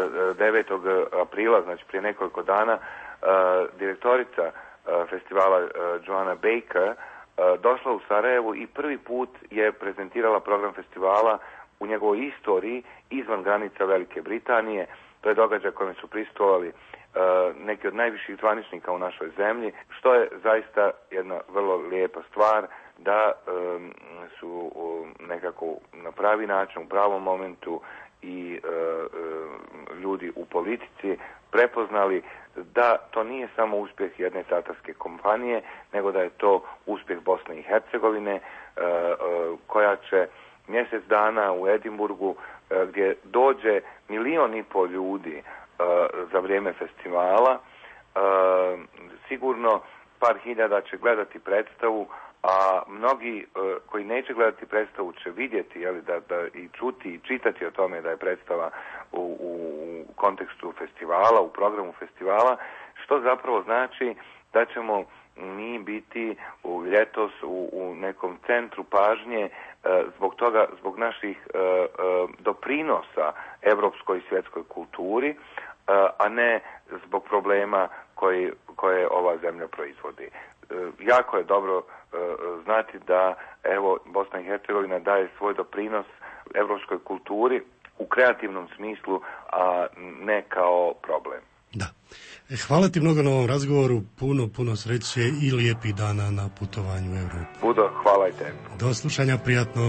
S19: 9. aprila, znači prije nekoliko dana, direktorica festivala Joanna Baker došla u Sarajevo i prvi put je prezentirala program festivala u njegovoj istoriji izvan granica Velike Britanije. To je događaj kojem su prisustvovali neki od najviših zvaničnika u našoj zemlji, što je zaista jedna vrlo lijepa stvar da su nekako na pravi način, u pravom momentu i ljudi u politici prepoznali da to nije samo uspjeh jedne tatarske kompanije, nego da je to uspjeh Bosne i Hercegovine koja će mjesec dana u Edinburgu gdje dođe 1,5 milijuna ljudi za vrijeme festivala sigurno par hiljada će gledati predstavu, a mnogi koji neće gledati predstavu će vidjeti, jeli, da i čuti i čitati o tome da je predstava u kontekstu festivala, u programu festivala, što zapravo znači da ćemo mi biti ljetos u nekom centru pažnje zbog naših doprinosa evropskoj i svjetskoj kulturi, a ne zbog problema koje ova zemlja proizvodi. Jako je dobro znati da evo Bosna i Hercegovina daje svoj doprinos evropskoj kulturi u kreativnom smislu, a ne kao problem.
S1: Da. Hvala ti mnogo na ovom razgovoru, puno sreće i lijepih dana na putovanju u Evropu.
S19: Budo, hvala i tebi.
S1: Do slušanja, prijatno.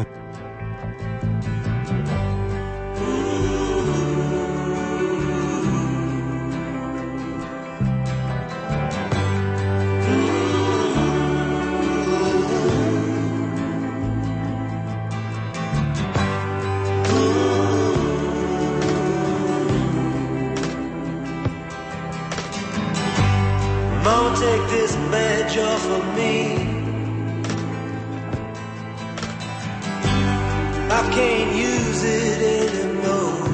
S9: Mama, take this badge off of me. I can't use it anymore.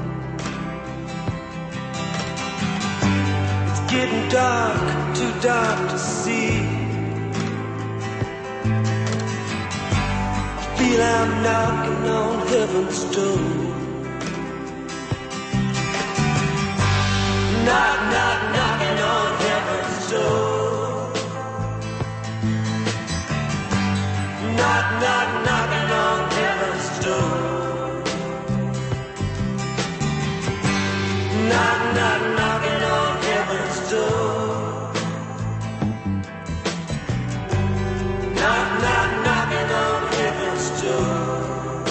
S9: It's getting dark, too dark to see. I feel I'm knocking on heaven's door. Knock, knock, knocking on heaven's door. Knock, knock, knocking on heaven's door. Knock, knock, knocking on heaven's door. Knock, knock, knocking on heaven's door.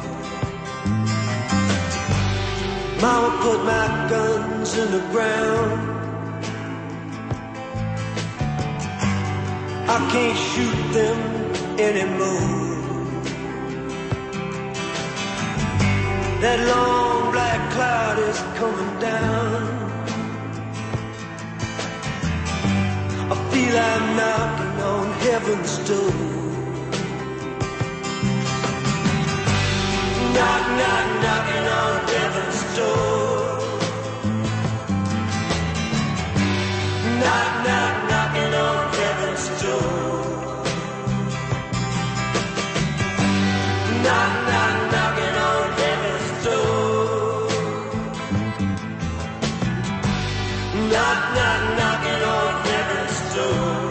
S9: Mama put my guns in the ground. I can't shoot them anymore. That long black cloud is coming down. I feel I'm knocking on heaven's door. Knock, knock, knocking on heaven's door. Knock, knock, knocking on heaven's door. Knock, knock, knocking on heaven's door. Knock, knock, knocking on heaven's door.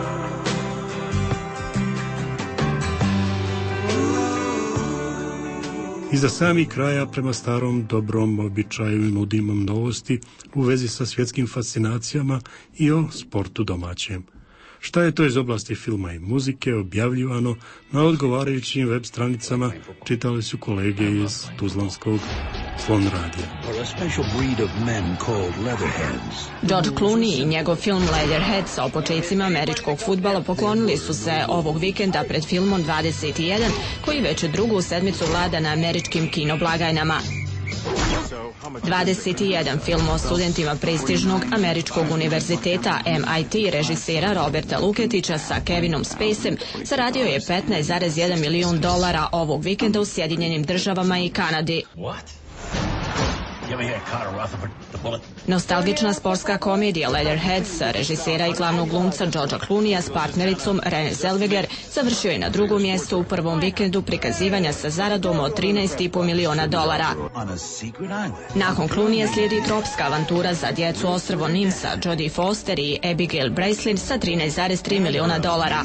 S1: Iza samih kraja, prema starom dobrom običaju, nudimo novosti u vezi sa svjetskim fascinacijama i o sportu domaćem. Šta je to iz oblasti filma i muzike objavljivano na odgovarajućim web stranicama, čitali su kolege iz Tuzlanskog Slon radija.
S5: George Clooney i njegov film Leatherheads o počecima američkog fudbala poklonili su se ovog vikenda pred filmom 21, koji već drugu sedmicu vlada na američkim kinoblagajnama. 21, film o studentima prestižnog američkog univerziteta MIT režisera Roberta Luketića sa Kevinom Spacem zaradio je $15,1 milion ovog vikenda u Sjedinjenim Državama i Kanadi. Nostalgična sportska komedija Leatherheads režisera i glavnog glumca Georgea Clooneyja s partnericom Renée Zellweger završio je na drugom mjestu u prvom vikendu prikazivanja sa zaradom od $13,5 miliona. Nakon Clooneyja slijedi tropska avantura za djecu ostrvo Nimsa, Jodie Foster i Abigail Breslin sa $13,3 miliona.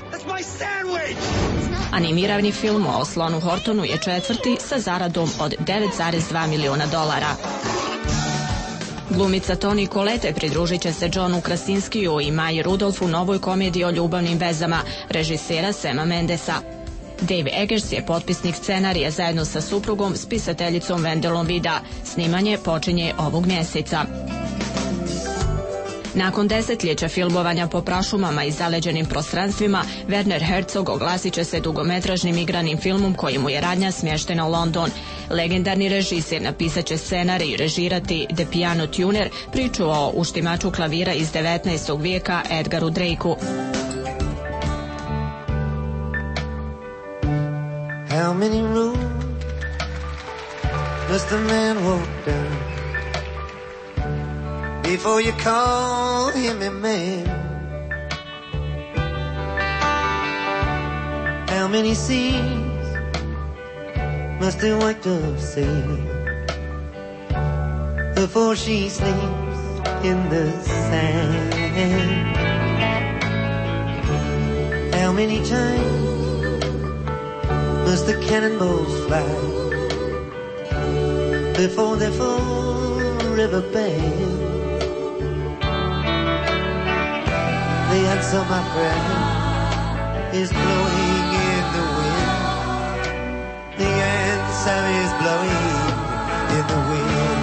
S5: Animirani film o slonu Hortonu je četvrti sa zaradom od $9,2 miliona. Glumica Toni Collette pridružit će se Johnu Krasinskiju i Maji Rudolph u novoj komediji o ljubavnim vezama režisera Sama Mendesa. Dave Eggers je potpisnik scenarija zajedno sa suprugom, spisateljicom Wendelom Vida. Snimanje počinje ovog mjeseca. Nakon desetljeća filmovanja po prašumama i zaleđenim prostranstvima, Werner Herzog oglasit će se dugometražnim igranim filmom kojemu je radnja smještena u London. Legendarni režiser napisat će scenarij i režirati The Piano Tuner, priču o uštimaču klavira iz 19. vijeka Edgaru Drakeu.
S9: How many roads must a man walk down before you call him a man? How many seas must a white dove sail before she sleeps in the sand? How many times must the cannonballs fly before they forever banned? The answer, my friend, is blowing in the wind. The answer is blowing in the wind.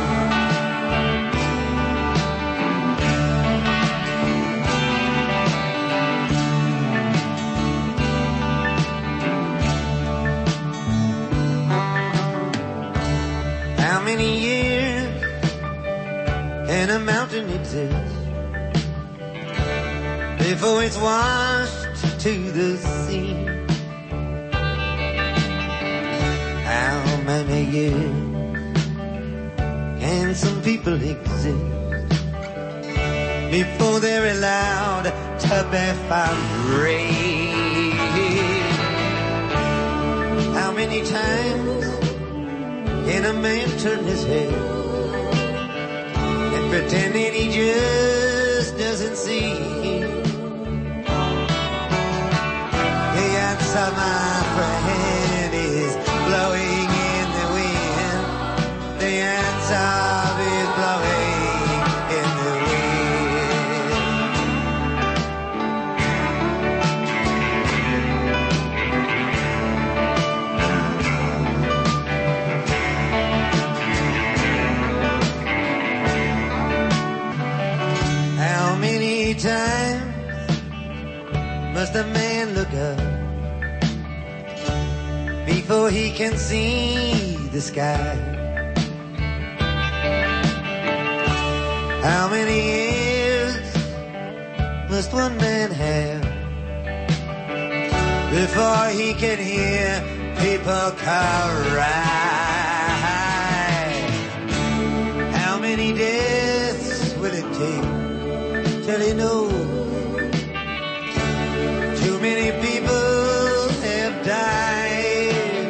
S9: How many years can a mountain exist before it's washed to the sea? How many years can some people exist before they're allowed to be free? How many times can a man turn his head and pretend that he just doesn't see? The answer, my friend, is blowing in the wind. The answer is blowing in the How many times must a man look up before he can see the sky? How many years must one man have before he can hear people cry? How many deaths will it take till he knows too many people have died?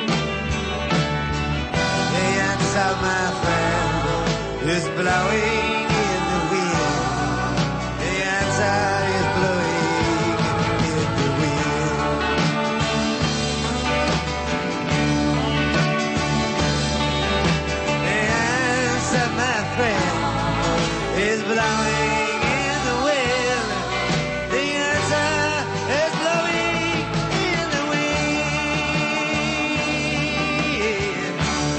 S9: The answer, my friend, is blowing in the wind. The answer is blowing in the wind. The answer, my friend, is blowing in the wind. The answer is blowing in the wind.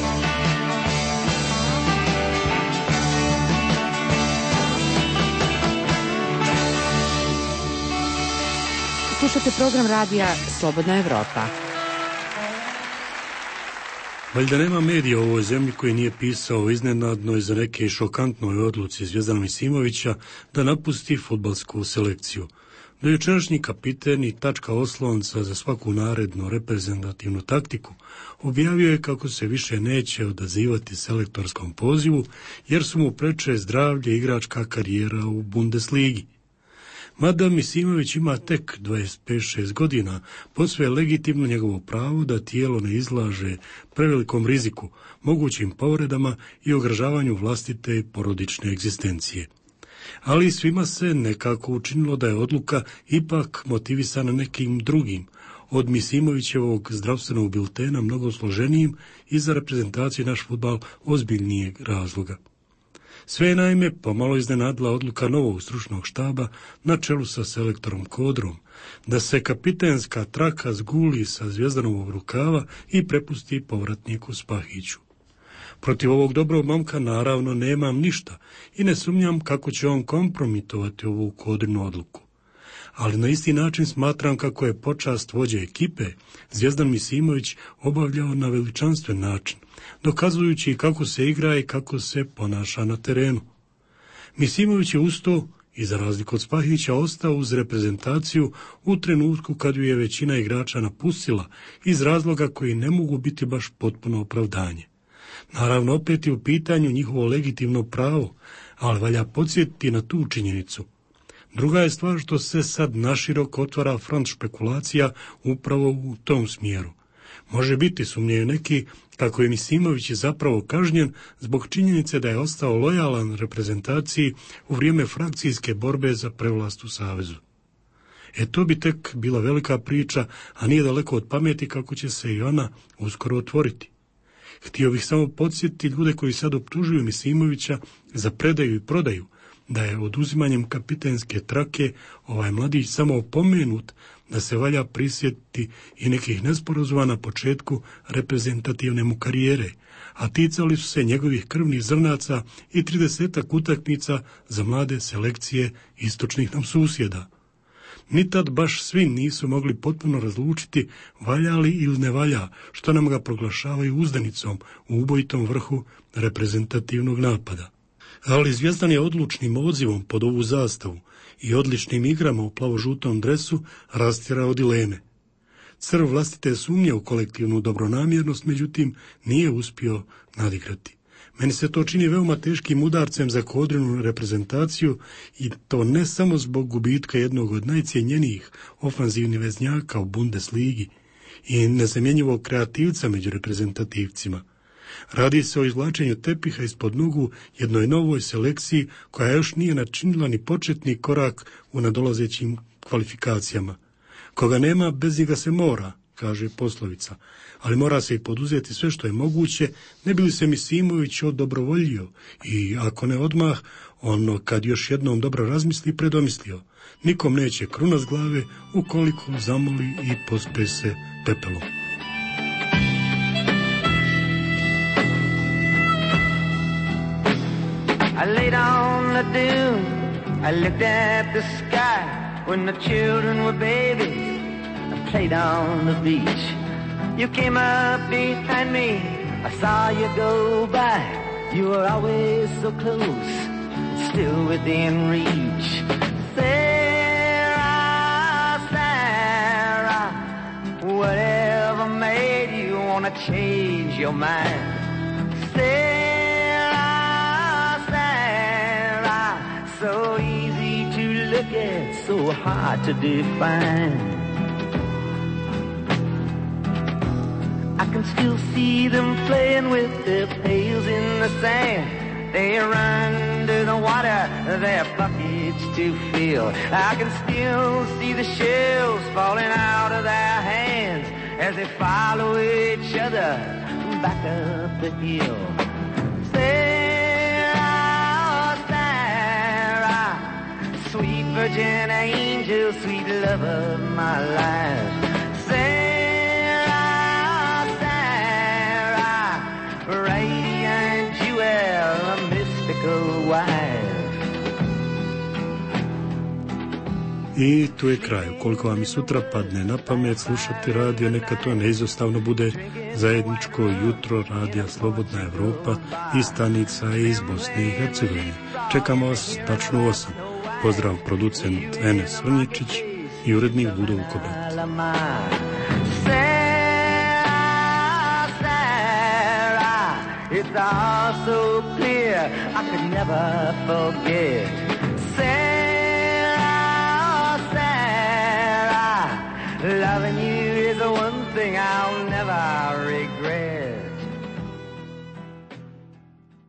S4: Slušate program radija Slobodna Evropa.
S1: Valjda nema medija u ovoj zemlji koji nije pisao o iznenadnoj za neke šokantnoj odluci Zvjezdana Misimovića da napusti fudbalsku selekciju. Dojučerašnji kapiten i tačka oslonca za svaku narednu reprezentativnu taktiku objavio je kako se više neće odazivati selektorskom pozivu jer su mu preče zdravlje i igračka karijera u Bundesligi. Mada Misimović ima tek 25-6 godina, posve je legitimno njegovo pravo da tijelo ne izlaže prevelikom riziku, mogućim povredama i ugrožavanju vlastite i porodične egzistencije. Ali svima se nekako učinilo da je odluka ipak motivisana nekim drugim, od Misimovićevog zdravstvenog biltena mnogo složenijim i za reprezentaciju naš fudbal ozbiljnijeg razloga. Sve je naime pomalo iznenadila odluka novog stručnog štaba na čelu sa selektorom Kodrom, da se kapitenska traka zguli sa Zvjezdanovog rukava i prepusti povratniku Spahiću. Protiv ovog dobrog momka naravno nemam ništa i ne sumnjam kako će on kompromitovati ovu Kodrinu odluku. Ali na isti način smatram kako je počast vođe ekipe Zvjezdan Misimović obavljao na veličanstven način, dokazujući kako se igra i kako se ponaša na terenu. Misimović je usto i za razliku od Spahića ostao uz reprezentaciju u trenutku kad ju je većina igrača napustila iz razloga koji ne mogu biti baš potpuno opravdanje. Naravno, opet je u pitanju njihovo legitimno pravo, ali valja podsjetiti na tu činjenicu. Druga je stvar što se sad naširoko otvara front špekulacija upravo u tom smjeru. Može biti, sumnjaju neki, kako je Misimović zapravo kažnjen zbog činjenice da je ostao lojalan reprezentaciji u vrijeme frakcijske borbe za prevlast u Savezu. To bi tek bila velika priča, a nije daleko od pameti kako će se i ona uskoro otvoriti. Htio bih samo podsjetiti ljude koji sad optužuju Misimovića za predaju i prodaju, da je oduzimanjem kapitenske trake ovaj mladić samo opomenut da se valja prisjetiti i nekih nesporazuma na početku reprezentativne mu karijere, a ticali su se njegovih krvnih zrnaca i 30 utakmica za mlade selekcije istočnih nam susjeda. Ni tad baš svi nisu mogli potpuno razlučiti valja li ili ne valja, što nam ga proglašavaju uzdanicom u ubojitom vrhu reprezentativnog napada. Ali Zvijezdan je odlučnim odzivom pod ovu zastavu i odličnim igrama u plavo-žutom dresu rastjerao dileme. Crv vlastite sumnje u kolektivnu dobronamjernost, međutim, nije uspio nadigrati. Meni se to čini veoma teškim udarcem za kodrinu reprezentaciju i to ne samo zbog gubitka jednog od najcijenjenijih ofanzivnih veznjaka u Bundesligi i nezamjenjivog kreativca među reprezentativcima. Radi se o izvlačenju tepiha ispod nogu jednoj novoj selekciji koja još nije načinila ni početni korak u nadolazećim kvalifikacijama. Koga nema, bez njega se mora, kaže poslovica, ali mora se i poduzeti sve što je moguće, ne bi li se Misimović odobrovoljio i ako ne odmah, ono kad još jednom dobro razmisli predomislio. Nikom neće kruna s glave ukoliko zamoli i pospe se pepelom.
S9: I laid on the dune, I looked at the sky when the children were babies, I played on the beach. You came up behind me, I saw you go by, you were always so close, still within reach. Sarah, Sarah, whatever made you wanna change your mind? So easy to look at, so hard to define. I can still see them playing with their pails in the sand. They run to the water, their buckets to fill. I can still see the shells falling out of their hands as they follow each other back up the hill. Sweet virgin angel, sweet love of my life. Sarah, Sarah, radiant jewel, a mystical wife.
S1: I tu je kraj. Ukoliko vam i sutra padne na pamet slušati radio, neka to neizostavno bude zajedničko jutro radija Slobodna Evropa i stanica iz Bosne i Hercegovine. Čekamo vas tačno u 8. Pozdrav producent Enes Vrničić i urednik Budov Kobat.
S9: Sarah, Sarah, it's all so clear I could never forget. Sarah, Sarah, loving you is the one thing I'll never regret.